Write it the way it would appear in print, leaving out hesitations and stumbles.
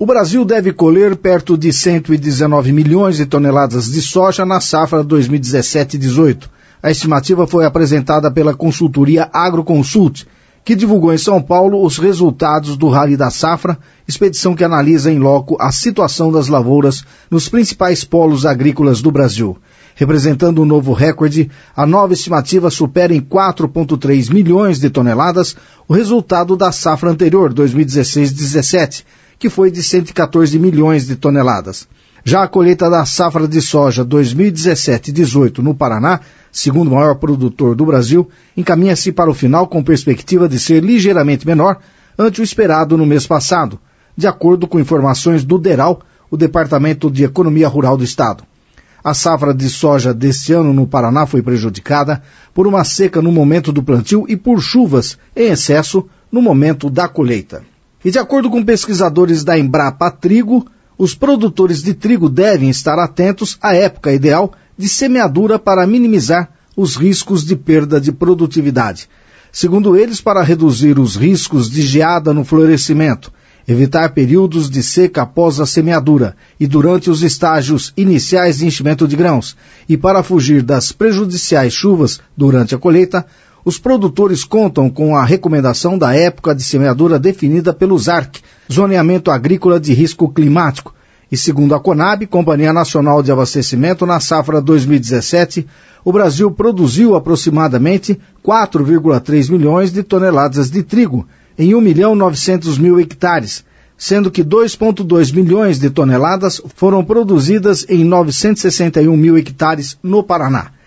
O Brasil deve colher perto de 119 milhões de toneladas de soja na safra 2017-18. A estimativa foi apresentada pela consultoria Agroconsult, que divulgou em São Paulo os resultados do Rally da Safra, expedição que analisa em loco a situação das lavouras nos principais polos agrícolas do Brasil. Representando um novo recorde, a nova estimativa supera em 4,3 milhões de toneladas o resultado da safra anterior, 2016-17, que foi de 114 milhões de toneladas. Já a colheita da safra de soja 2017-18 no Paraná, segundo o maior produtor do Brasil, encaminha-se para o final com perspectiva de ser ligeiramente menor ante o esperado no mês passado, de acordo com informações do DERAL, o Departamento de Economia Rural do Estado. A safra de soja deste ano no Paraná foi prejudicada por uma seca no momento do plantio e por chuvas em excesso no momento da colheita. E de acordo com pesquisadores da Embrapa Trigo, os produtores de trigo devem estar atentos à época ideal de semeadura para minimizar os riscos de perda de produtividade. Segundo eles, para reduzir os riscos de geada no florescimento, evitar períodos de seca após a semeadura e durante os estágios iniciais de enchimento de grãos, e para fugir das prejudiciais chuvas durante a colheita, os produtores contam com a recomendação da época de semeadura definida pelo ZARC, Zoneamento Agrícola de Risco Climático, e segundo a Conab, Companhia Nacional de Abastecimento, na safra 2017, o Brasil produziu aproximadamente 4,3 milhões de toneladas de trigo, em 1.900.000 hectares, sendo que 2,2 milhões de toneladas foram produzidas em 961 mil hectares no Paraná.